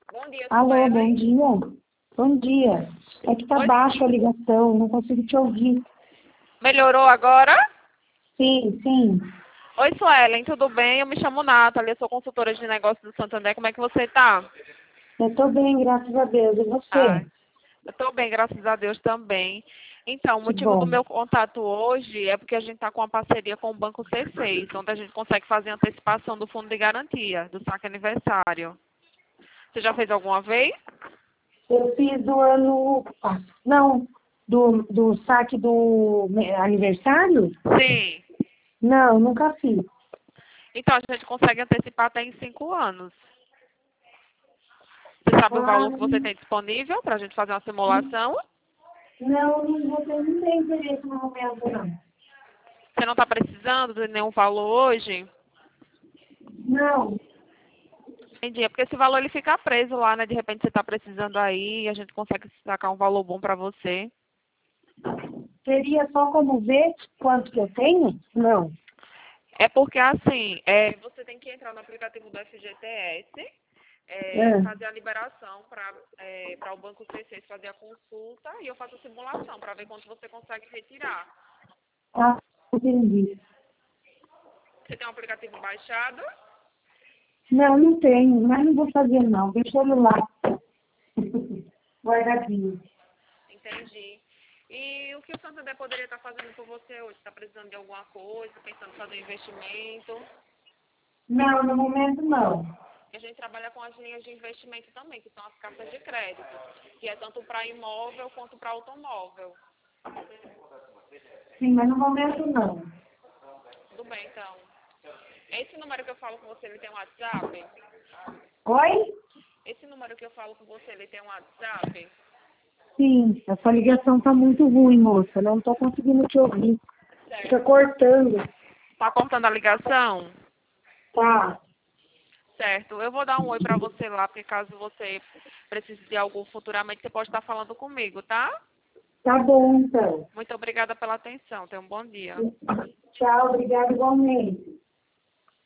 Bom dia, Alô, bom Suelen. dia. Bom dia. É que tá Oi? baixa a ligação, não consigo te ouvir. Melhorou agora? Sim, sim. Oi, Suelen, tudo bem? Eu me chamo Nathalie, eu sou consultora de negócios do Santander. Como é que você tá? Eu tô bem, graças a Deus. E Ah, você? eu tô bem, graças a Deus também. Então, o Que motivo do bom. meu contato hoje é porque a gente está com uma parceria com o Banco C6, onde a gente consegue fazer antecipação do fundo de garantia, do saque aniversário. Você já fez alguma vez? Eu fiz do ano. Não, do saque do aniversário? Sim. Não, nunca fiz. Então, a gente consegue antecipar até em 5 anos. Você sabe o Ah, valor que você tem disponível para a gente fazer uma simulação? não tem interesse no momento, não. Você não está precisando de nenhum valor hoje? Não, Entendi. É porque esse valor ele fica preso lá, né? De repente você está precisando aí e a gente consegue sacar um valor bom para você. seria só como ver quanto que eu tenho? Não. É porque assim, você tem que entrar no aplicativo do FGTS, É. fazer a liberação para o Banco C6 fazer a consulta e eu faço a simulação para ver quanto você consegue retirar. Ah, entendi. Você tem um aplicativo baixado? Não, não tenho, mas não vou fazer não. Deixa ele lá, guardadinho. Entendi. E o que o Santander poderia estar fazendo por você hoje? Está precisando de alguma coisa, pensando em fazer investimento? Não, no momento não. E a gente trabalha com as linhas de investimento também, que são as cartas de crédito, que é tanto para imóvel quanto para automóvel. Sim, mas no momento não. Tudo bem, então. Esse número que eu falo com você, ele tem um WhatsApp? Oi? Esse número que eu falo com você, ele tem um WhatsApp? Sim, a sua ligação tá muito ruim, moça. Não tô conseguindo te ouvir. Fica Certo. cortando. Tá cortando a ligação? Tá, Certo. Eu vou dar um oi para você lá, porque caso você precise de algo futuramente, você pode estar falando comigo, tá? tá bom então. Muito obrigada pela atenção. Tenha um bom dia. Tchau, obrigada igualmente.